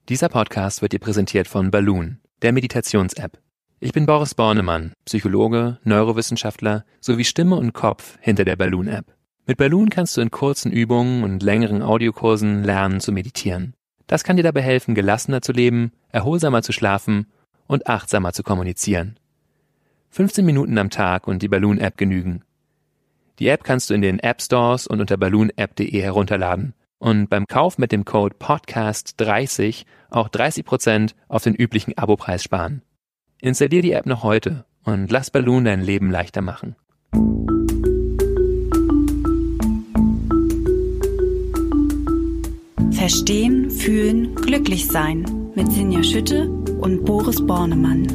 Dieser Podcast wird dir präsentiert von Balloon, der Meditations-App. Ich bin Boris Bornemann, Psychologe, Neurowissenschaftler sowie Stimme und Kopf hinter der Balloon-App. Mit Balloon kannst du in kurzen Übungen und längeren Audiokursen lernen zu meditieren. Das kann dir dabei helfen, gelassener zu leben, erholsamer zu schlafen und achtsamer zu kommunizieren. 15 Minuten am Tag und die Balloon-App genügen. Die App kannst du in den App-Stores und unter balloonapp.de herunterladen. Und beim Kauf mit dem Code PODCAST30 auch 30% auf den üblichen Abopreis sparen. Installier die App noch heute und lass Balloon dein Leben leichter machen. Verstehen, fühlen, glücklich sein mit Sinja Schütte und Boris Bornemann.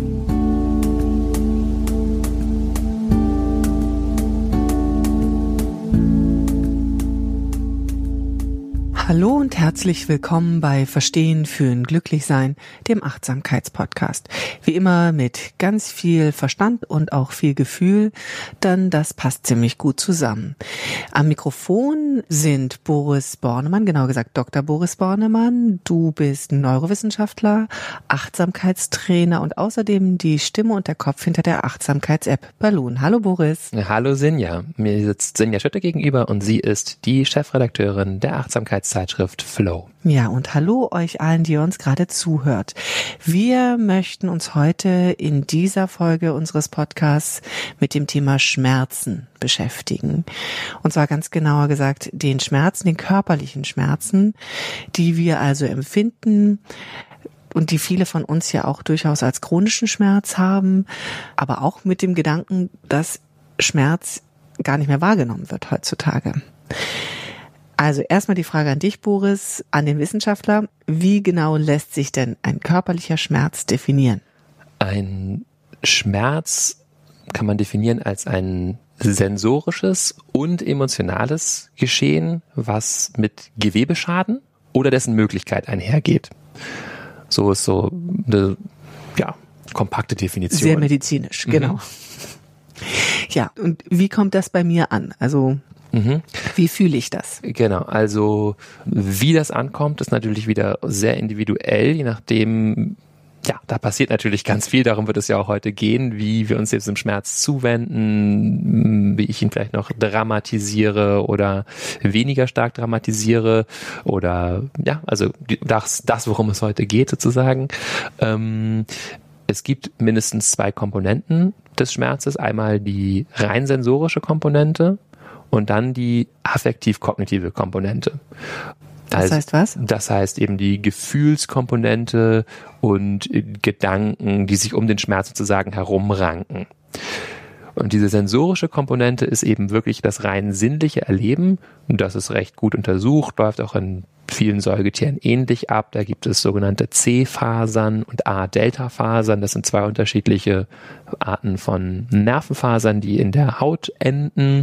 Hallo und herzlich willkommen bei Verstehen, Fühlen, Glücklichsein, dem Achtsamkeitspodcast. Wie immer mit ganz viel Verstand und auch viel Gefühl, denn das passt ziemlich gut zusammen. Am Mikrofon sind Boris Bornemann, genau gesagt Dr. Boris Bornemann. Du bist Neurowissenschaftler, Achtsamkeitstrainer und außerdem die Stimme und der Kopf hinter der Achtsamkeits-App Balloon. Hallo Boris. Hallo Sinja, mir sitzt Sinja Schütte gegenüber und sie ist die Chefredakteurin der Achtsamkeitszeitschrift Flow. Ja, und hallo euch allen, die uns gerade zuhört. Wir möchten uns heute in dieser Folge unseres Podcasts mit dem Thema Schmerzen beschäftigen. Und zwar ganz genauer gesagt den Schmerzen, den körperlichen Schmerzen, die wir also empfinden und die viele von uns ja auch durchaus als chronischen Schmerz haben, aber auch mit dem Gedanken, dass Schmerz gar nicht mehr wahrgenommen wird heutzutage. Also erstmal die Frage an dich, Boris, an den Wissenschaftler. Wie genau lässt sich denn ein körperlicher Schmerz definieren? Ein Schmerz kann man definieren als ein sensorisches und emotionales Geschehen, was mit Gewebeschaden oder dessen Möglichkeit einhergeht. So ist so eine kompakte Definition. Sehr medizinisch, genau. Ja, und wie kommt das bei mir an? Also wie fühle ich das? Genau, also wie das ankommt, ist natürlich wieder sehr individuell, je nachdem, da passiert natürlich ganz viel, darum wird es ja auch heute gehen, wie wir uns jetzt dem Schmerz zuwenden, wie ich ihn vielleicht noch dramatisiere oder weniger stark dramatisiere oder also das worum es heute geht sozusagen. Es gibt mindestens 2 Komponenten des Schmerzes, einmal die rein sensorische Komponente und dann die affektiv-kognitive Komponente. Das heißt was? Das heißt eben die Gefühlskomponente und Gedanken, die sich um den Schmerz sozusagen herumranken. Und diese sensorische Komponente ist eben wirklich das rein sinnliche Erleben. Und das ist recht gut untersucht, läuft auch in vielen Säugetieren ähnlich ab. Da gibt es sogenannte C-Fasern und A-Delta-Fasern. Das sind 2 unterschiedliche Arten von Nervenfasern, die in der Haut enden.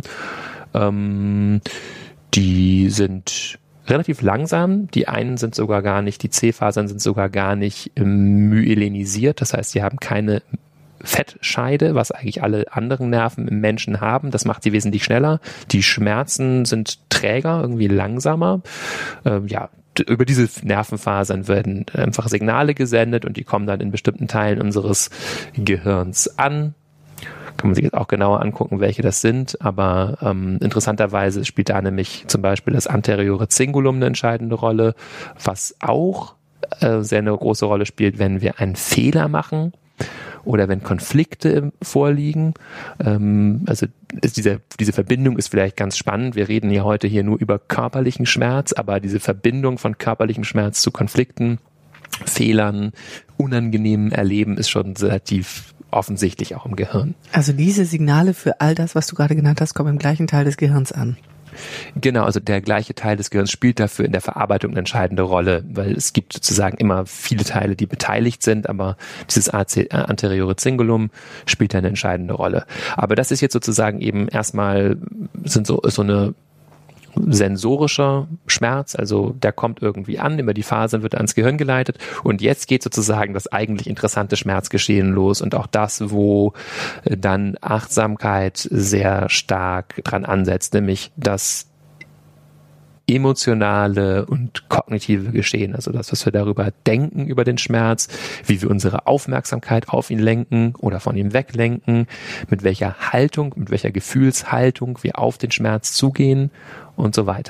Die sind relativ langsam. Die einen sind sogar gar nicht, die C-Fasern sind sogar gar nicht myelinisiert. Das heißt, sie haben keine Fettscheide, was eigentlich alle anderen Nerven im Menschen haben. Das macht sie wesentlich schneller. Die Schmerzen sind träger, irgendwie langsamer. Über diese Nervenfasern werden einfach Signale gesendet und die kommen dann in bestimmten Teilen unseres Gehirns an. Kann man sich jetzt auch genauer angucken, welche das sind, aber interessanterweise spielt da nämlich zum Beispiel das anteriore Cingulum eine entscheidende Rolle, was auch sehr eine große Rolle spielt, wenn wir einen Fehler machen oder wenn Konflikte vorliegen. Also diese Verbindung ist vielleicht ganz spannend. Wir reden ja heute hier nur über körperlichen Schmerz, aber diese Verbindung von körperlichem Schmerz zu Konflikten, Fehlern, unangenehmen Erleben ist schon relativ offensichtlich auch im Gehirn. Also diese Signale für all das, was du gerade genannt hast, kommen im gleichen Teil des Gehirns an. Genau, also der gleiche Teil des Gehirns spielt dafür in der Verarbeitung eine entscheidende Rolle, weil es gibt sozusagen immer viele Teile, die beteiligt sind, aber dieses anteriore Cingulum spielt eine entscheidende Rolle. Aber das ist jetzt sozusagen eben erstmal so eine sensorischer Schmerz, also der kommt irgendwie an, über die Fasern wird ans Gehirn geleitet und jetzt geht sozusagen das eigentlich interessante Schmerzgeschehen los und auch das, wo dann Achtsamkeit sehr stark dran ansetzt, nämlich dass emotionale und kognitive Geschehen, also das, was wir darüber denken über den Schmerz, wie wir unsere Aufmerksamkeit auf ihn lenken oder von ihm weglenken, mit welcher Haltung, mit welcher Gefühlshaltung wir auf den Schmerz zugehen und so weiter.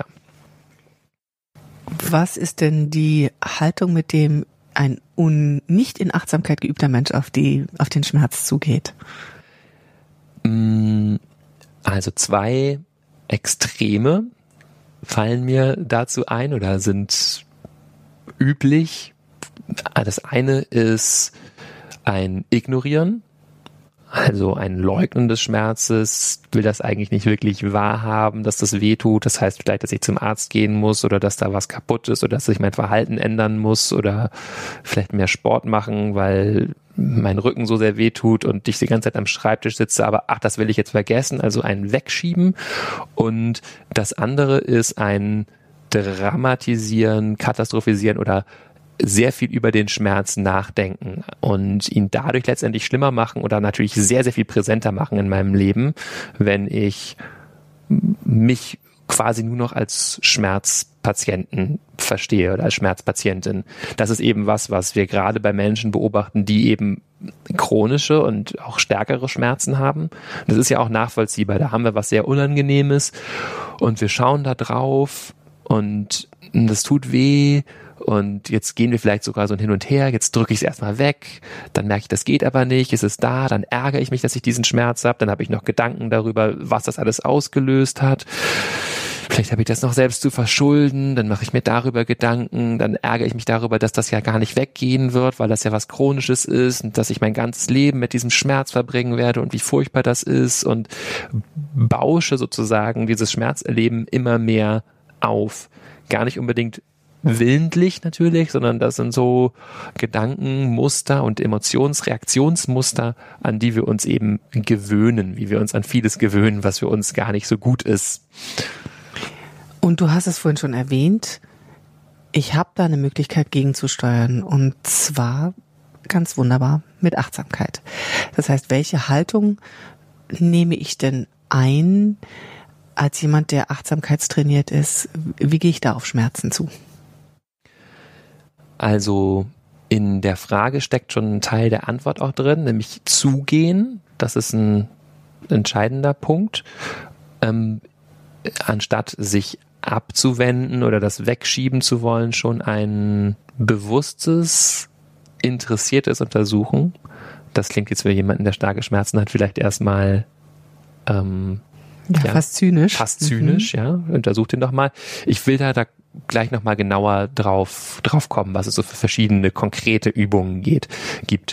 Was ist denn die Haltung, mit dem ein nicht in Achtsamkeit geübter Mensch auf den Schmerz zugeht? Also 2 Extreme fallen mir dazu ein oder sind üblich. Das eine ist ein Ignorieren, also ein Leugnen des Schmerzes, will das eigentlich nicht wirklich wahrhaben, dass das wehtut. Das heißt vielleicht, dass ich zum Arzt gehen muss oder dass da was kaputt ist oder dass ich mein Verhalten ändern muss oder vielleicht mehr Sport machen, weil mein Rücken so sehr wehtut und ich die ganze Zeit am Schreibtisch sitze, aber das will ich jetzt vergessen, also ein Wegschieben. Und das andere ist ein Dramatisieren, Katastrophisieren oder sehr viel über den Schmerz nachdenken und ihn dadurch letztendlich schlimmer machen oder natürlich sehr, sehr viel präsenter machen in meinem Leben, wenn ich mich quasi nur noch als Schmerzpatienten verstehe oder als Schmerzpatientin. Das ist eben was wir gerade bei Menschen beobachten, die eben chronische und auch stärkere Schmerzen haben. Das ist ja auch nachvollziehbar. Da haben wir was sehr Unangenehmes und wir schauen da drauf und das tut weh. Und jetzt gehen wir vielleicht sogar so ein Hin und Her, jetzt drücke ich es erstmal weg, dann merke ich, das geht aber nicht, es ist da, dann ärgere ich mich, dass ich diesen Schmerz habe, dann habe ich noch Gedanken darüber, was das alles ausgelöst hat. Vielleicht habe ich das noch selbst zu verschulden, dann mache ich mir darüber Gedanken, dann ärgere ich mich darüber, dass das ja gar nicht weggehen wird, weil das ja was Chronisches ist und dass ich mein ganzes Leben mit diesem Schmerz verbringen werde und wie furchtbar das ist und bausche sozusagen dieses Schmerzerleben immer mehr auf. Gar nicht unbedingt willentlich natürlich, sondern das sind so Gedankenmuster und Emotionsreaktionsmuster, an die wir uns eben gewöhnen, wie wir uns an vieles gewöhnen, was für uns gar nicht so gut ist. Und du hast es vorhin schon erwähnt, ich habe da eine Möglichkeit gegenzusteuern und zwar ganz wunderbar mit Achtsamkeit. Das heißt, welche Haltung nehme ich denn ein als jemand, der achtsamkeitstrainiert ist? Wie gehe ich da auf Schmerzen zu? Also in der Frage steckt schon ein Teil der Antwort auch drin, nämlich zugehen. Das ist ein entscheidender Punkt. Anstatt sich abzuwenden oder das wegschieben zu wollen, schon ein bewusstes, interessiertes Untersuchen. Das klingt jetzt für jemanden, der starke Schmerzen hat, vielleicht erstmal fast zynisch. Fast zynisch, ja. Untersucht ihn doch mal. Ich will da gleich nochmal genauer drauf kommen, was es so für verschiedene konkrete Übungen gibt.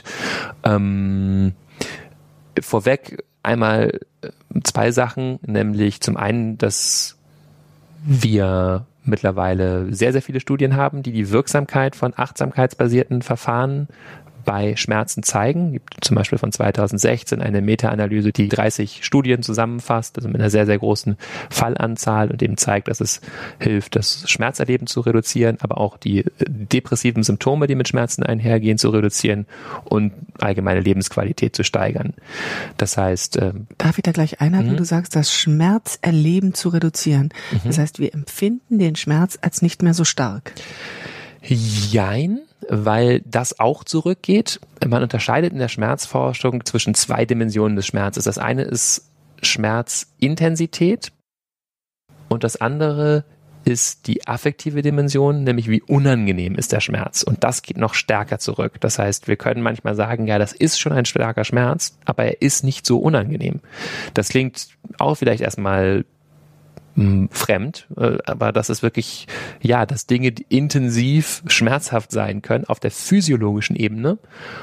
Vorweg einmal 2 Sachen, nämlich zum einen, dass wir mittlerweile sehr, sehr viele Studien haben, die die Wirksamkeit von achtsamkeitsbasierten Verfahren bei Schmerzen zeigen. Es gibt zum Beispiel von 2016 eine Meta-Analyse, die 30 Studien zusammenfasst, also mit einer sehr, sehr großen Fallanzahl und eben zeigt, dass es hilft, das Schmerzerleben zu reduzieren, aber auch die depressiven Symptome, die mit Schmerzen einhergehen, zu reduzieren und allgemeine Lebensqualität zu steigern. Das heißt... Darf ich da gleich einhaken? Du sagst, das Schmerzerleben zu reduzieren. Das heißt, wir empfinden den Schmerz als nicht mehr so stark. Jein, weil das auch zurückgeht. Man unterscheidet in der Schmerzforschung zwischen 2 Dimensionen des Schmerzes. Das eine ist Schmerzintensität und das andere ist die affektive Dimension, nämlich wie unangenehm ist der Schmerz. Und das geht noch stärker zurück. Das heißt, wir können manchmal sagen, ja, das ist schon ein starker Schmerz, aber er ist nicht so unangenehm. Das klingt auch vielleicht erstmal fremd, aber das ist wirklich, ja, dass Dinge intensiv schmerzhaft sein können auf der physiologischen Ebene,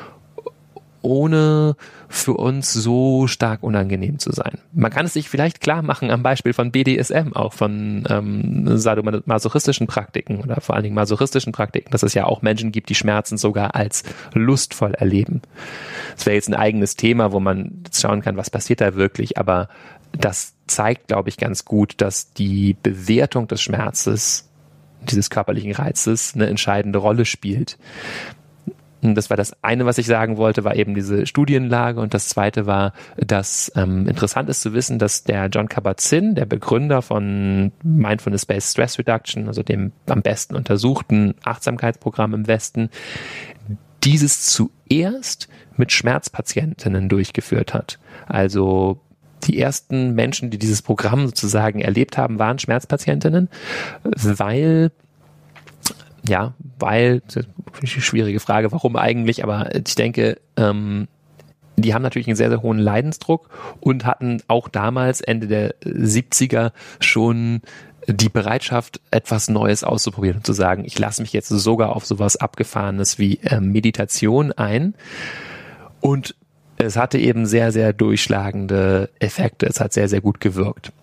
ohne für uns so stark unangenehm zu sein. Man kann es sich vielleicht klar machen am Beispiel von BDSM, auch von sadomasochistischen Praktiken oder vor allen Dingen masochistischen Praktiken, dass es ja auch Menschen gibt, die Schmerzen sogar als lustvoll erleben. Das wäre jetzt ein eigenes Thema, wo man schauen kann, was passiert da wirklich, aber das zeigt, glaube ich, ganz gut, dass die Bewertung des Schmerzes, dieses körperlichen Reizes, eine entscheidende Rolle spielt. Das war das eine, was ich sagen wollte, war eben diese Studienlage. Und das zweite war, dass interessant ist zu wissen, dass der Jon Kabat-Zinn, der Begründer von Mindfulness-Based Stress Reduction, also dem am besten untersuchten Achtsamkeitsprogramm im Westen, dieses zuerst mit Schmerzpatientinnen durchgeführt hat. Also die ersten Menschen, die dieses Programm sozusagen erlebt haben, waren Schmerzpatientinnen, weil, das ist eine schwierige Frage, warum eigentlich, aber ich denke, die haben natürlich einen sehr, sehr hohen Leidensdruck und hatten auch damals, Ende der 70er, schon die Bereitschaft, etwas Neues auszuprobieren und zu sagen, ich lasse mich jetzt sogar auf sowas Abgefahrenes wie Meditation ein. Und es hatte eben sehr, sehr durchschlagende Effekte. Es hat sehr, sehr gut gewirkt.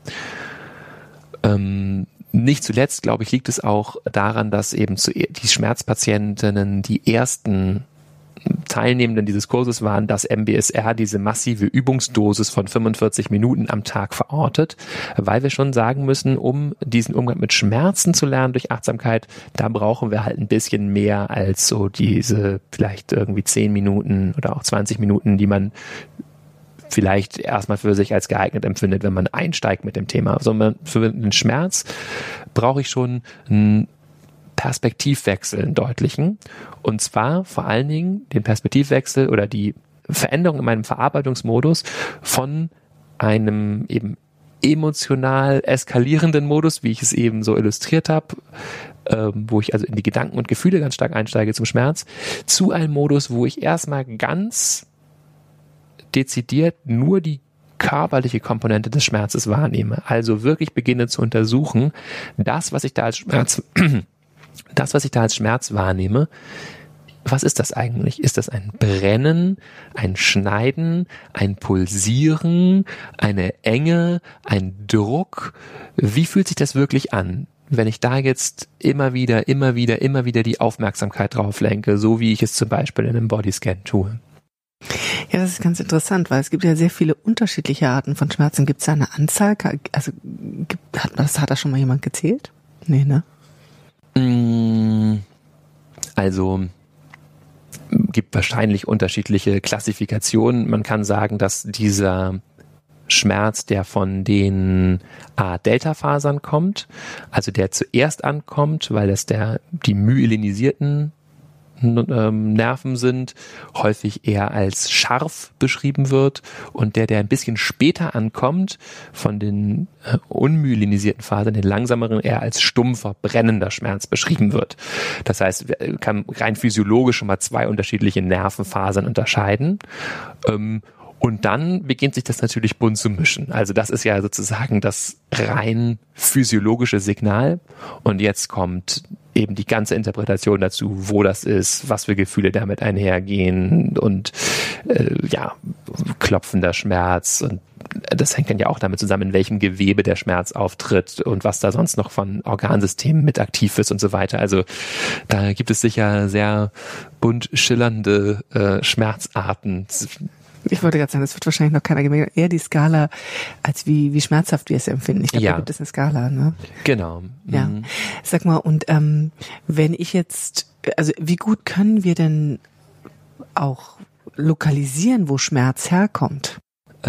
Nicht zuletzt, glaube ich, liegt es auch daran, dass eben die Schmerzpatientinnen die ersten Teilnehmenden dieses Kurses waren, dass MBSR diese massive Übungsdosis von 45 Minuten am Tag verortet, weil wir schon sagen müssen, um diesen Umgang mit Schmerzen zu lernen durch Achtsamkeit, da brauchen wir halt ein bisschen mehr als so diese vielleicht irgendwie 10 Minuten oder auch 20 Minuten, die man vielleicht erstmal für sich als geeignet empfindet, wenn man einsteigt mit dem Thema. Sondern für den Schmerz brauche ich schon einen Perspektivwechsel, einen deutlichen. Und zwar vor allen Dingen den Perspektivwechsel oder die Veränderung in meinem Verarbeitungsmodus von einem eben emotional eskalierenden Modus, wie ich es eben so illustriert habe, wo ich also in die Gedanken und Gefühle ganz stark einsteige zum Schmerz, zu einem Modus, wo ich erstmal ganz dezidiert nur die körperliche Komponente des Schmerzes wahrnehme. Also wirklich beginne zu untersuchen, das, was ich da als Schmerz wahrnehme, was ist das eigentlich? Ist das ein Brennen, ein Schneiden, ein Pulsieren, eine Enge, ein Druck? Wie fühlt sich das wirklich an, wenn ich da jetzt immer wieder die Aufmerksamkeit drauf lenke, so wie ich es zum Beispiel in einem Bodyscan tue? Ja, das ist ganz interessant, weil es gibt ja sehr viele unterschiedliche Arten von Schmerzen. Gibt es da eine Anzahl? Also hat da schon mal jemand gezählt? Nee, ne? Also gibt wahrscheinlich unterschiedliche Klassifikationen. Man kann sagen, dass dieser Schmerz, der von den A-Delta-Fasern kommt, also der zuerst ankommt, weil das die myelinisierten Nerven sind, häufig eher als scharf beschrieben wird, und der ein bisschen später ankommt, von den unmyelinisierten Fasern, den langsameren, eher als stumpfer, brennender Schmerz beschrieben wird. Das heißt, man kann rein physiologisch schon mal zwei unterschiedliche Nervenfasern unterscheiden. Und dann beginnt sich das natürlich bunt zu mischen. Also das ist ja sozusagen das rein physiologische Signal. Und jetzt kommt eben die ganze Interpretation dazu, wo das ist, was für Gefühle damit einhergehen und klopfender Schmerz. Und das hängt dann ja auch damit zusammen, in welchem Gewebe der Schmerz auftritt und was da sonst noch von Organsystemen mit aktiv ist und so weiter. Also da gibt es sicher sehr bunt schillernde Schmerzarten. Ich wollte gerade sagen, das wird wahrscheinlich noch keiner gemerkt. Eher die Skala, als wie schmerzhaft wir es empfinden. Ich glaube, da gibt es eine Skala, ne? Genau. Ja. Sag mal, und wenn ich jetzt, also wie gut können wir denn auch lokalisieren, wo Schmerz herkommt?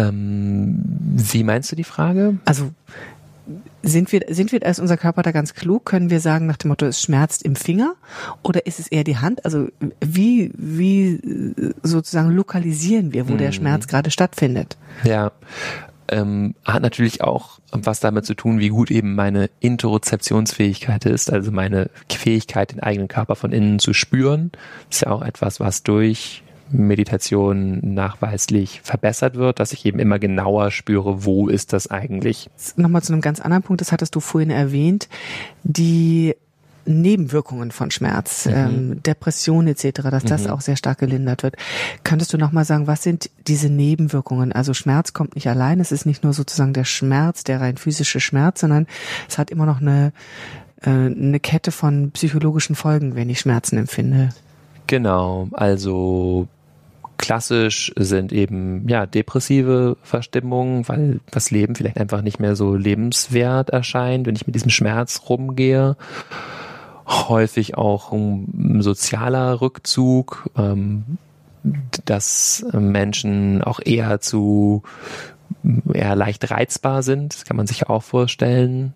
Wie meinst du die Frage? Also sind wir als unser Körper da ganz klug? Können wir sagen nach dem Motto, es schmerzt im Finger? Oder ist es eher die Hand? Also wie sozusagen lokalisieren wir, wo der Schmerz gerade stattfindet? Ja, hat natürlich auch was damit zu tun, wie gut eben meine Interozeptionsfähigkeit ist, also meine Fähigkeit, den eigenen Körper von innen zu spüren. Das ist ja auch etwas, was durch Meditation nachweislich verbessert wird, dass ich eben immer genauer spüre, wo ist das eigentlich. Nochmal zu einem ganz anderen Punkt, das hattest du vorhin erwähnt, die Nebenwirkungen von Schmerz, Depression etc., dass das auch sehr stark gelindert wird. Könntest du nochmal sagen, was sind diese Nebenwirkungen? Also Schmerz kommt nicht allein, es ist nicht nur sozusagen der Schmerz, der rein physische Schmerz, sondern es hat immer noch eine Kette von psychologischen Folgen, wenn ich Schmerzen empfinde. Genau, also klassisch sind eben depressive Verstimmungen, weil das Leben vielleicht einfach nicht mehr so lebenswert erscheint, wenn ich mit diesem Schmerz rumgehe. häufig auch ein sozialer Rückzug, dass Menschen auch eher leicht reizbar sind. Das kann man sich auch vorstellen.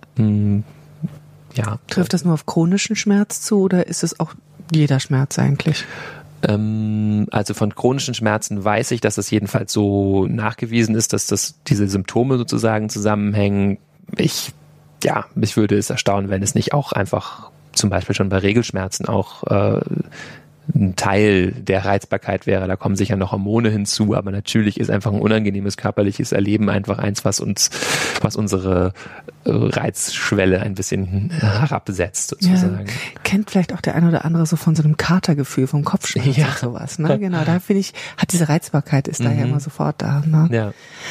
Ja. Trifft das nur auf chronischen Schmerz zu oder ist es auch jeder Schmerz eigentlich? Also von chronischen Schmerzen weiß ich, dass das jedenfalls so nachgewiesen ist, dass diese Symptome sozusagen zusammenhängen. Mich würde es erstaunen, wenn es nicht auch einfach zum Beispiel schon bei Regelschmerzen auch ein Teil der Reizbarkeit wäre. Da kommen sicher noch Hormone hinzu, aber natürlich ist einfach ein unangenehmes körperliches Erleben einfach eins, was unsere Reizschwelle ein bisschen herabsetzt sozusagen. Ja, kennt vielleicht auch der eine oder andere so von so einem Katergefühl, vom Kopfschmerz und sowas. Ne? Genau, da finde ich, hat diese Reizbarkeit ist da ja immer sofort da. Ne? Ja.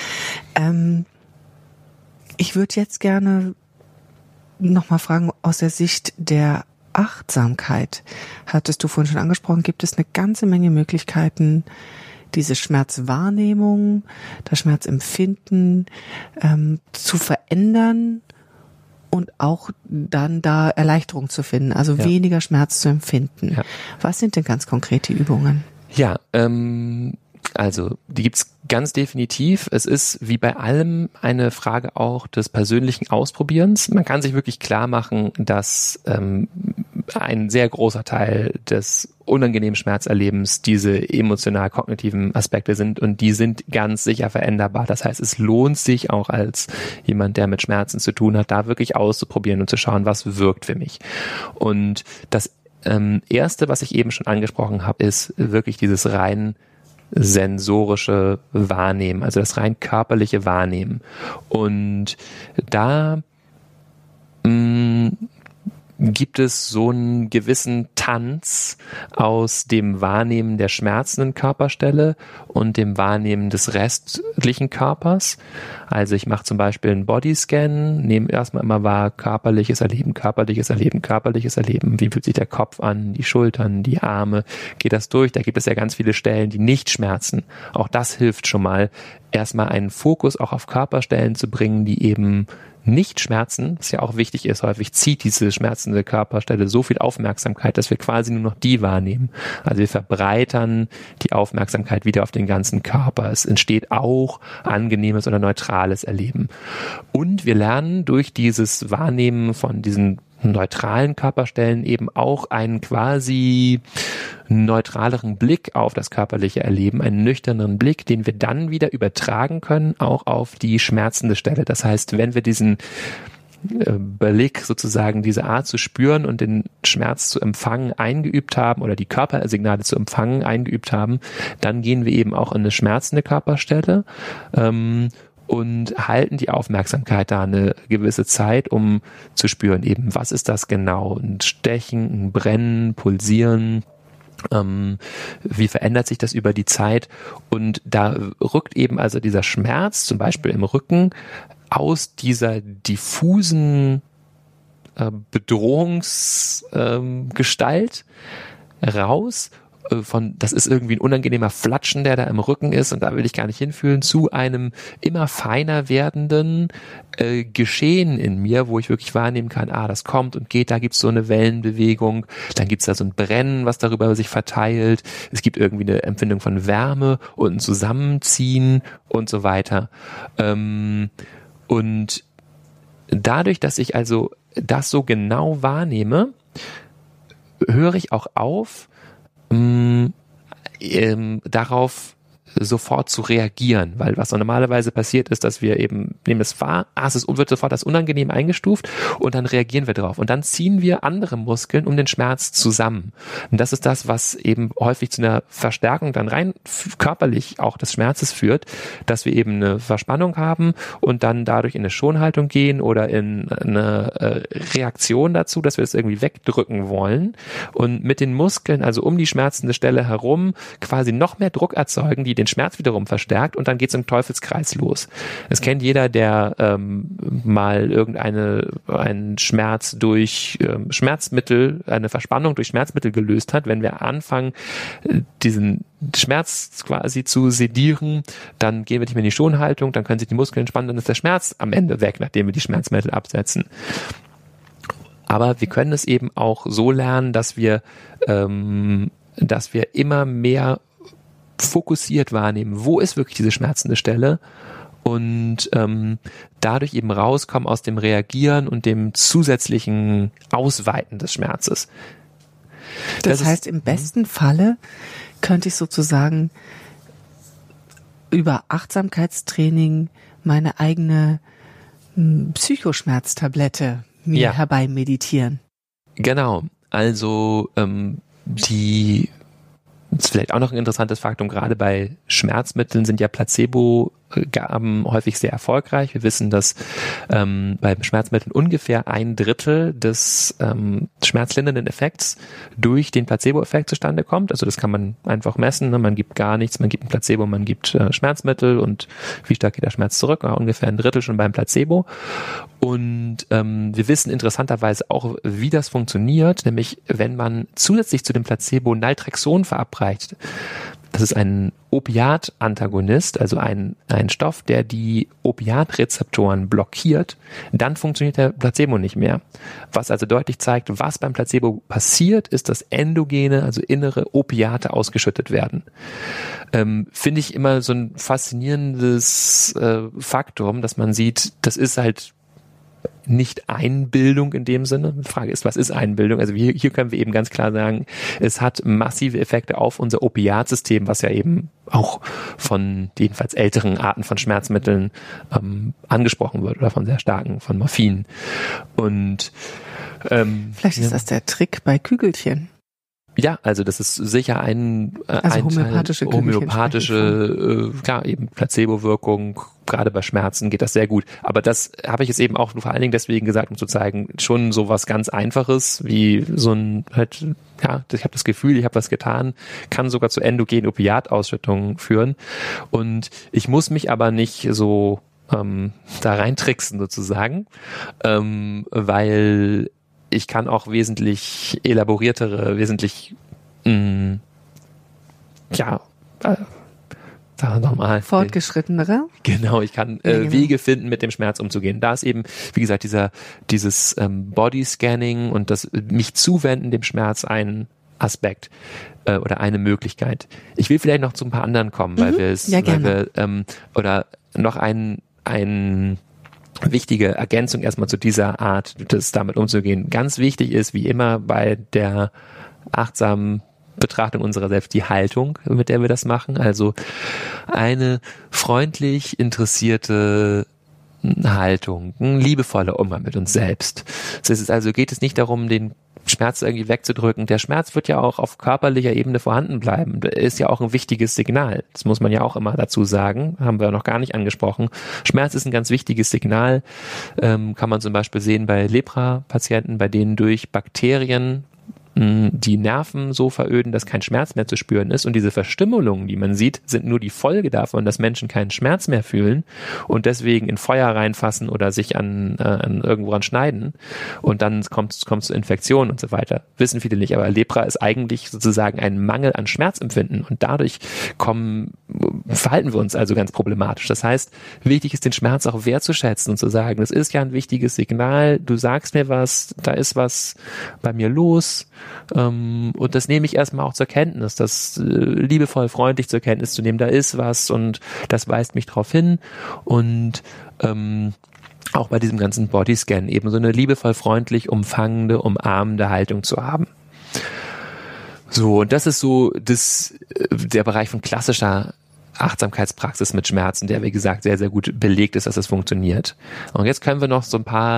Ich würde jetzt gerne nochmal fragen, aus der Sicht der Achtsamkeit, hattest du vorhin schon angesprochen, gibt es eine ganze Menge Möglichkeiten, diese Schmerzwahrnehmung, das Schmerzempfinden zu verändern und auch dann da Erleichterung zu finden, also weniger Schmerz zu empfinden. Ja. Was sind denn ganz konkrete Übungen? Ja, also die gibt's ganz definitiv. Es ist wie bei allem eine Frage auch des persönlichen Ausprobierens. Man kann sich wirklich klar machen, dass ein sehr großer Teil des unangenehmen Schmerzerlebens diese emotional-kognitiven Aspekte sind und die sind ganz sicher veränderbar. Das heißt, es lohnt sich auch als jemand, der mit Schmerzen zu tun hat, da wirklich auszuprobieren und zu schauen, was wirkt für mich. Und das Erste, was ich eben schon angesprochen habe, ist wirklich dieses rein sensorische Wahrnehmen, also das rein körperliche Wahrnehmen. Und da gibt es so einen gewissen Tanz aus dem Wahrnehmen der schmerzenden Körperstelle und dem Wahrnehmen des restlichen Körpers. Also ich mache zum Beispiel einen Bodyscan, nehme erstmal immer wahr, körperliches Erleben. Wie fühlt sich der Kopf an, die Schultern, die Arme, geht das durch? Da gibt es ja ganz viele Stellen, die nicht schmerzen. Auch das hilft schon mal, erstmal einen Fokus auch auf Körperstellen zu bringen, die eben nicht schmerzen, was ja auch wichtig ist, häufig zieht diese schmerzende Körperstelle so viel Aufmerksamkeit, dass wir quasi nur noch die wahrnehmen. Also wir verbreitern die Aufmerksamkeit wieder auf den ganzen Körper. Es entsteht auch angenehmes oder neutrales Erleben. Und wir lernen durch dieses Wahrnehmen von diesen neutralen Körperstellen eben auch einen quasi neutraleren Blick auf das körperliche Erleben, einen nüchterneren Blick, den wir dann wieder übertragen können, auch auf die schmerzende Stelle. Das heißt, wenn wir diesen Blick sozusagen, diese Art zu spüren und den Schmerz zu empfangen eingeübt haben oder die Körpersignale zu empfangen eingeübt haben, dann gehen wir eben auch in eine schmerzende Körperstelle und halten die Aufmerksamkeit da eine gewisse Zeit, um zu spüren eben, was ist das genau? Ein Stechen, ein Brennen, Pulsieren, wie verändert sich das über die Zeit? Und da rückt eben also dieser Schmerz, zum Beispiel im Rücken, aus dieser diffusen Bedrohungsgestalt raus, das ist irgendwie ein unangenehmer Flatschen, der da im Rücken ist und da will ich gar nicht hinfühlen, zu einem immer feiner werdenden Geschehen in mir, wo ich wirklich wahrnehmen kann, das kommt und geht, da gibt's so eine Wellenbewegung, dann gibt's da so ein Brennen, was darüber sich verteilt, es gibt irgendwie eine Empfindung von Wärme und ein Zusammenziehen und so weiter. Und dadurch, dass ich also das so genau wahrnehme, höre ich auch auf, darauf sofort zu reagieren, weil was normalerweise passiert ist, dass wir eben nehmen es wahr, wird sofort als unangenehm eingestuft und dann reagieren wir drauf und dann ziehen wir andere Muskeln um den Schmerz zusammen und das ist das, was eben häufig zu einer Verstärkung dann rein körperlich auch des Schmerzes führt, dass wir eben eine Verspannung haben und dann dadurch in eine Schonhaltung gehen oder in eine Reaktion dazu, dass wir es irgendwie wegdrücken wollen und mit den Muskeln, also um die schmerzende Stelle herum, quasi noch mehr Druck erzeugen, die den Schmerz wiederum verstärkt und dann geht es im Teufelskreis los. Es kennt jeder, der mal einen Schmerz durch Schmerzmittel, eine Verspannung durch Schmerzmittel gelöst hat. Wenn wir anfangen, diesen Schmerz quasi zu sedieren, dann gehen wir nicht mehr in die Schonhaltung, dann können sich die Muskeln entspannen, dann ist der Schmerz am Ende weg, nachdem wir die Schmerzmittel absetzen. Aber wir können es eben auch so lernen, dass wir immer mehr fokussiert wahrnehmen, wo ist wirklich diese schmerzende Stelle und dadurch eben rauskommen aus dem Reagieren und dem zusätzlichen Ausweiten des Schmerzes. Das heißt, im besten Falle könnte ich sozusagen über Achtsamkeitstraining meine eigene Psychoschmerztablette mir herbei meditieren. Genau, also das ist vielleicht auch noch ein interessantes Faktum, gerade bei Schmerzmitteln sind ja Placebo-Gaben häufig sehr erfolgreich. Wir wissen, dass bei Schmerzmitteln ungefähr 1/3 des schmerzlindernden Effekts durch den Placebo-Effekt zustande kommt. Also das kann man einfach messen. Ne? Man gibt gar nichts, man gibt ein Placebo, man gibt Schmerzmittel und wie stark geht der Schmerz zurück? Ja, ungefähr 1/3 schon beim Placebo. Und wir wissen interessanterweise auch, wie das funktioniert, nämlich wenn man zusätzlich zu dem Placebo Naltrexon verabreicht. Das ist ein Opiat-Antagonist, also ein Stoff, der die Opiatrezeptoren blockiert, dann funktioniert der Placebo nicht mehr. Was also deutlich zeigt, was beim Placebo passiert, ist, dass endogene, also innere Opiate ausgeschüttet werden. Finde ich immer so ein faszinierendes Faktum, dass man sieht, das ist halt nicht Einbildung in dem Sinne. Die Frage ist, was ist Einbildung? Also hier können wir eben ganz klar sagen, es hat massive Effekte auf unser Opiatsystem, was ja eben auch von jedenfalls älteren Arten von Schmerzmitteln angesprochen wird oder von sehr starken, von Morphin. Und vielleicht ist das der Trick bei Kügelchen. Ja, also das ist sicher ein homöopathische klar, eben Placebo-Wirkung, gerade bei Schmerzen geht das sehr gut. Aber das habe ich jetzt eben auch vor allen Dingen deswegen gesagt, um zu zeigen, schon so was ganz Einfaches, wie so ein halt, ja, ich habe das Gefühl, ich habe was getan, kann sogar zu endogenen Opiatausschüttungen führen. Und ich muss mich aber nicht so da reintricksen sozusagen, weil ich kann auch wesentlich elaboriertere, wesentlich fortgeschrittenere. Genau, ich kann Wege finden, mit dem Schmerz umzugehen. Da ist eben, wie gesagt, dieses Body-Scanning und das mich zuwenden dem Schmerz ein Aspekt oder eine Möglichkeit. Ich will vielleicht noch zu ein paar anderen kommen, weil wir oder noch ein wichtige Ergänzung erstmal zu dieser Art, das damit umzugehen. Ganz wichtig ist, wie immer bei der achtsamen Betrachtung unserer selbst, die Haltung, mit der wir das machen. Also eine freundlich interessierte Haltung, ein liebevoller Umgang mit uns selbst. Das ist also, geht es nicht darum, den Schmerz irgendwie wegzudrücken. Der Schmerz wird ja auch auf körperlicher Ebene vorhanden bleiben. Das ist ja auch ein wichtiges Signal. Das muss man ja auch immer dazu sagen. Haben wir noch gar nicht angesprochen. Schmerz ist ein ganz wichtiges Signal. Kann man zum Beispiel sehen bei Lepra-Patienten, bei denen durch Bakterien die Nerven so veröden, dass kein Schmerz mehr zu spüren ist. Und diese Verstümmelungen, die man sieht, sind nur die Folge davon, dass Menschen keinen Schmerz mehr fühlen und deswegen in Feuer reinfassen oder sich an irgendwo schneiden. Und dann kommt es zu Infektionen und so weiter. Wissen viele nicht, aber Lepra ist eigentlich sozusagen ein Mangel an Schmerzempfinden. Und dadurch verhalten wir uns also ganz problematisch. Das heißt, wichtig ist, den Schmerz auch wertzuschätzen und zu sagen, das ist ja ein wichtiges Signal, du sagst mir was, da ist was bei mir los. Und das nehme ich erstmal auch zur Kenntnis, das liebevoll, freundlich zur Kenntnis zu nehmen, da ist was und das weist mich drauf hin und auch bei diesem ganzen Bodyscan eben so eine liebevoll, freundlich, umfangende, umarmende Haltung zu haben. So, und das ist so der Bereich von klassischer Achtsamkeitspraxis mit Schmerzen, der, wie gesagt, sehr, sehr gut belegt ist, dass das funktioniert. Und jetzt können wir noch so ein paar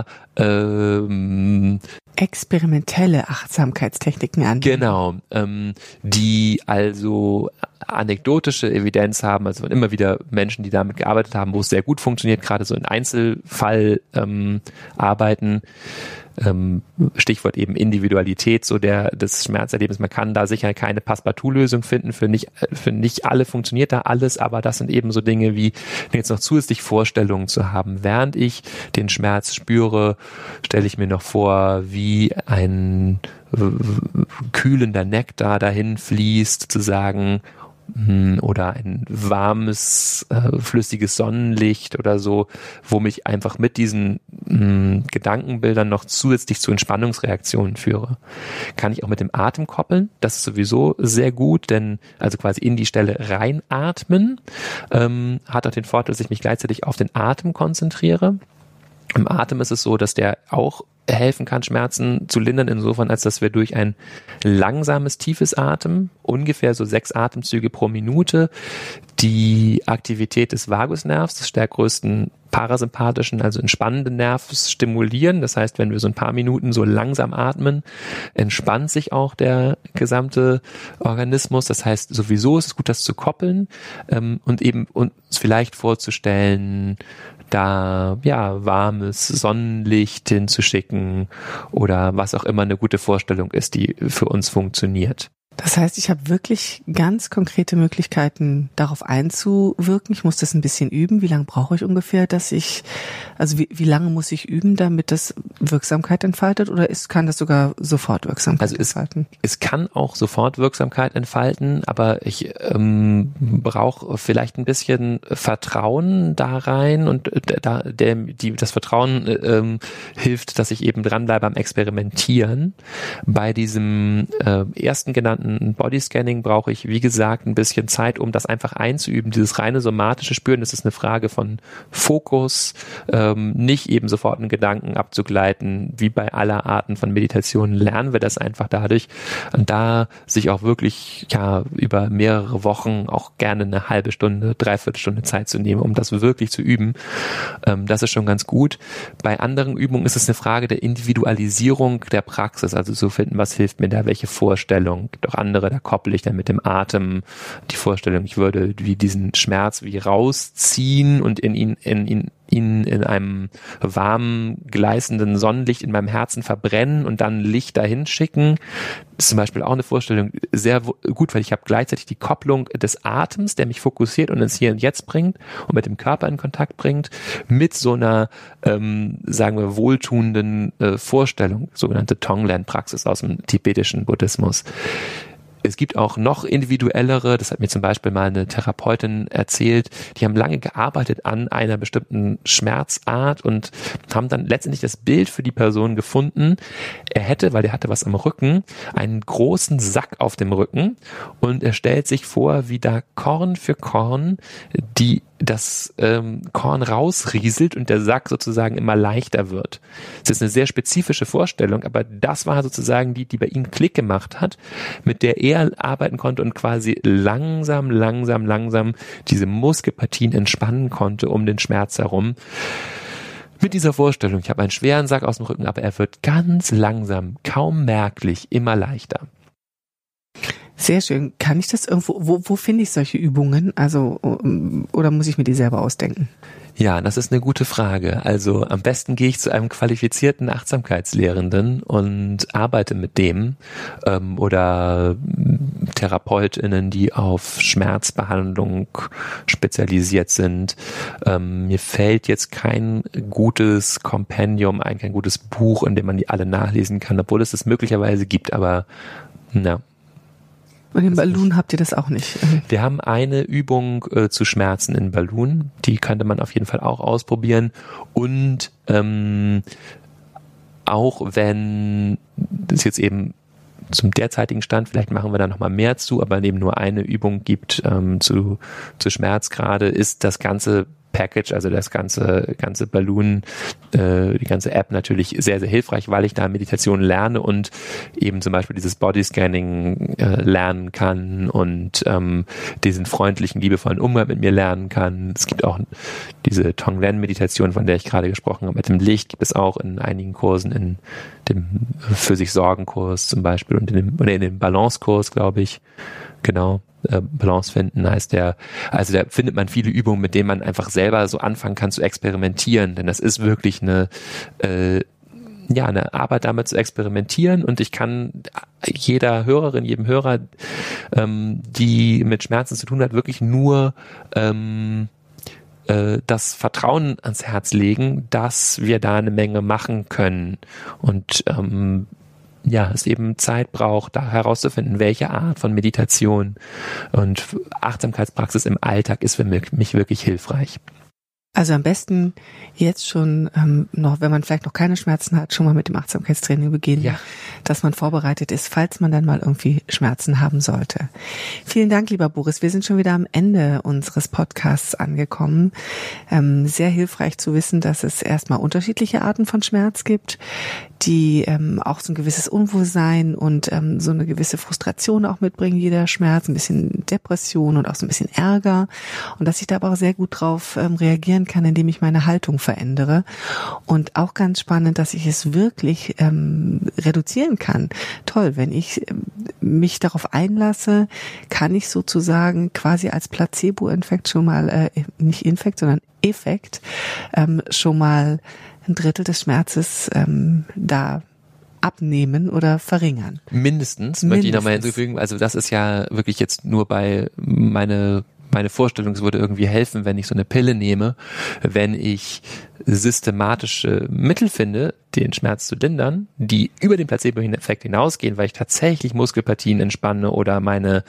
experimentelle Achtsamkeitstechniken an. Genau, die also anekdotische Evidenz haben, also immer wieder Menschen, die damit gearbeitet haben, wo es sehr gut funktioniert, gerade so in Einzelfall arbeiten. Stichwort eben Individualität, so des Schmerzerlebnisses. Man kann da sicher keine Passepartout-Lösung finden. Für nicht alle funktioniert da alles, aber das sind eben so Dinge wie jetzt noch zusätzlich Vorstellungen zu haben. Während ich den Schmerz spüre, stelle ich mir noch vor, wie ein kühlender Nektar dahin fließt, zu sagen, oder ein warmes, flüssiges Sonnenlicht oder so, wo mich einfach mit diesen Gedankenbildern noch zusätzlich zu Entspannungsreaktionen führe. Kann ich auch mit dem Atem koppeln. Das ist sowieso sehr gut, denn also quasi in die Stelle reinatmen hat auch den Vorteil, dass ich mich gleichzeitig auf den Atem konzentriere. Im Atem ist es so, dass der auch helfen kann, Schmerzen zu lindern, insofern, als dass wir durch ein langsames, tiefes Atmen, ungefähr so 6 Atemzüge pro Minute, die Aktivität des Vagusnervs, des stärkgrößten parasympathischen, also entspannenden Nervs stimulieren. Das heißt, wenn wir so ein paar Minuten so langsam atmen, entspannt sich auch der gesamte Organismus. Das heißt, sowieso ist es gut, das zu koppeln und eben uns vielleicht vorzustellen, da warmes Sonnenlicht hinzuschicken oder was auch immer eine gute Vorstellung ist, die für uns funktioniert. Das heißt, ich habe wirklich ganz konkrete Möglichkeiten, darauf einzuwirken. Ich muss das ein bisschen üben. Wie lange brauche ich ungefähr, wie lange muss ich üben, damit das Wirksamkeit entfaltet? Oder kann das sogar sofort Wirksamkeit entfalten? Es kann auch sofort Wirksamkeit entfalten, aber ich brauche vielleicht ein bisschen Vertrauen da rein und das Vertrauen hilft, dass ich eben dranbleibe am Experimentieren. Bei diesem ersten genannten Bodyscanning brauche ich, wie gesagt, ein bisschen Zeit, um das einfach einzuüben. Dieses reine somatische Spüren, das ist eine Frage von Fokus, nicht eben sofort einen Gedanken abzugleiten. Wie bei aller Arten von Meditationen lernen wir das einfach dadurch. Und da sich auch wirklich über mehrere Wochen auch gerne eine halbe Stunde, 3/4 Stunde Zeit zu nehmen, um das wirklich zu üben. Das ist schon ganz gut. Bei anderen Übungen ist es eine Frage der Individualisierung der Praxis, also zu finden, was hilft mir da, welche Vorstellung. Gibt auch andere, da koppel ich dann mit dem Atem die Vorstellung, ich würde wie diesen Schmerz wie rausziehen und in einem warmen, gleißenden Sonnenlicht in meinem Herzen verbrennen und dann Licht dahin schicken. Das ist zum Beispiel auch eine Vorstellung sehr gut, weil ich habe gleichzeitig die Kopplung des Atems, der mich fokussiert und ins Hier und Jetzt bringt und mit dem Körper in Kontakt bringt, mit so einer, sagen wir, wohltuenden Vorstellung, sogenannte Tonglen-Praxis aus dem tibetischen Buddhismus. Es gibt auch noch individuellere, das hat mir zum Beispiel mal eine Therapeutin erzählt, die haben lange gearbeitet an einer bestimmten Schmerzart und haben dann letztendlich das Bild für die Person gefunden. Er hätte, weil er hatte was am Rücken, einen großen Sack auf dem Rücken und er stellt sich vor, wie da Korn für Korn das Korn rausrieselt und der Sack sozusagen immer leichter wird. Das ist eine sehr spezifische Vorstellung, aber das war sozusagen die bei ihm Klick gemacht hat, mit der er arbeiten konnte und quasi langsam diese Muskelpartien entspannen konnte um den Schmerz herum. Mit dieser Vorstellung, ich habe einen schweren Sack aus dem Rücken, aber er wird ganz langsam, kaum merklich, immer leichter. Sehr schön. Kann ich das irgendwo, wo finde ich solche Übungen? Also, oder muss ich mir die selber ausdenken? Ja, das ist eine gute Frage. Also am besten gehe ich zu einem qualifizierten Achtsamkeitslehrenden und arbeite mit dem oder TherapeutInnen, die auf Schmerzbehandlung spezialisiert sind. Mir fällt jetzt kein gutes Kompendium ein, kein gutes Buch, in dem man die alle nachlesen kann, obwohl es möglicherweise gibt, aber na. Und in Balloon habt ihr das auch nicht? Wir haben eine Übung zu Schmerzen in Balloon, die könnte man auf jeden Fall auch ausprobieren und auch wenn das jetzt eben zum derzeitigen Stand, vielleicht machen wir da nochmal mehr zu, aber eben nur eine Übung gibt zu Schmerz gerade, ist das ganze Package, also das ganze Balloon, die ganze App natürlich sehr, sehr hilfreich, weil ich da Meditation lerne und eben zum Beispiel dieses Bodyscanning lernen kann und diesen freundlichen, liebevollen Umgang mit mir lernen kann. Es gibt auch diese Tonglen-Meditation, von der ich gerade gesprochen habe, mit dem Licht gibt es auch in einigen Kursen, in dem Für-sich-Sorgen-Kurs zum Beispiel und in dem Balance-Kurs, glaube ich. Genau. Balance finden heißt der, also da findet man viele Übungen, mit denen man einfach selber so anfangen kann zu experimentieren, denn das ist wirklich eine Arbeit damit zu experimentieren und ich kann jeder Hörerin, jedem Hörer, die mit Schmerzen zu tun hat, wirklich nur das Vertrauen ans Herz legen, dass wir da eine Menge machen können und es eben Zeit braucht, da herauszufinden, welche Art von Meditation und Achtsamkeitspraxis im Alltag ist für mich wirklich hilfreich. Also am besten jetzt schon noch, wenn man vielleicht noch keine Schmerzen hat, schon mal mit dem Achtsamkeitstraining beginnen, dass man vorbereitet ist, falls man dann mal irgendwie Schmerzen haben sollte. Vielen Dank, lieber Boris. Wir sind schon wieder am Ende unseres Podcasts angekommen. Sehr hilfreich zu wissen, dass es erstmal unterschiedliche Arten von Schmerz gibt, die auch so ein gewisses Unwohlsein und so eine gewisse Frustration auch mitbringen, jeder Schmerz, ein bisschen Depression und auch so ein bisschen Ärger, und dass ich da aber auch sehr gut drauf reagieren kann, indem ich meine Haltung verändere. Und auch ganz spannend, dass ich es wirklich reduzieren kann. Toll, wenn ich mich darauf einlasse, kann ich sozusagen quasi als Placebo-Infekt schon mal, nicht Infekt, sondern Effekt, schon mal ein Drittel des Schmerzes da abnehmen oder verringern. Mindestens. Möchte ich nochmal hinzufügen. Also das ist ja wirklich jetzt nur bei meine Vorstellung, es würde irgendwie helfen, wenn ich so eine Pille nehme, wenn ich systematische Mittel finde, den Schmerz zu lindern, die über den Placebo-Effekt hinausgehen, weil ich tatsächlich Muskelpartien entspanne oder meine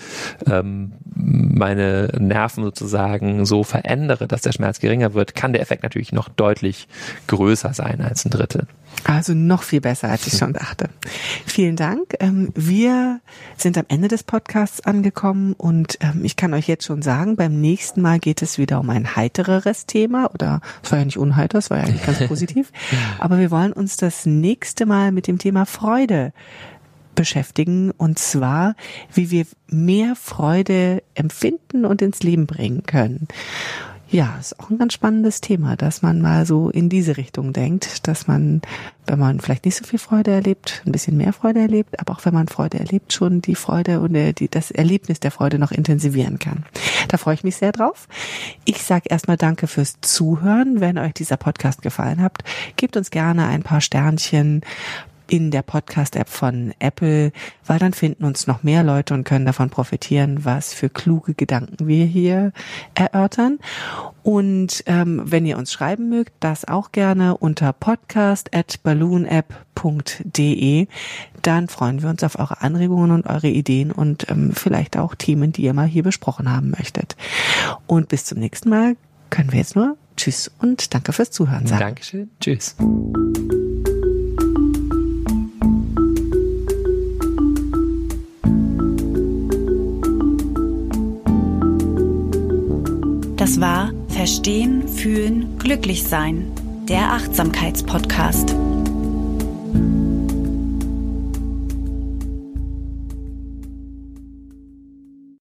Nerven sozusagen so verändere, dass der Schmerz geringer wird, kann der Effekt natürlich noch deutlich größer sein als ein Drittel. Also noch viel besser, als ich schon dachte. Vielen Dank. Wir sind am Ende des Podcasts angekommen und ich kann euch jetzt schon sagen, beim nächsten Mal geht es wieder um ein heitereres Thema, oder es war ja nicht unheiter, es war ja eigentlich ganz positiv, aber wir wollen uns das nächste Mal mit dem Thema Freude beschäftigen, und zwar, wie wir mehr Freude empfinden und ins Leben bringen können. Ja, ist auch ein ganz spannendes Thema, dass man mal so in diese Richtung denkt, dass man, wenn man vielleicht nicht so viel Freude erlebt, ein bisschen mehr Freude erlebt, aber auch wenn man Freude erlebt, schon die Freude und das Erlebnis der Freude noch intensivieren kann. Da freue ich mich sehr drauf. Ich sage erstmal danke fürs Zuhören. Wenn euch dieser Podcast gefallen hat, gebt uns gerne ein paar Sternchen in der Podcast-App von Apple, weil dann finden uns noch mehr Leute und können davon profitieren, was für kluge Gedanken wir hier erörtern. Und wenn ihr uns schreiben mögt, das auch gerne unter podcast@balloonapp.de. Dann freuen wir uns auf eure Anregungen und eure Ideen und vielleicht auch Themen, die ihr mal hier besprochen haben möchtet. Und bis zum nächsten Mal können wir jetzt nur Tschüss und danke fürs Zuhören sagen. Dankeschön. Tschüss. Das war Verstehen, Fühlen, Glücklich sein, der Achtsamkeitspodcast.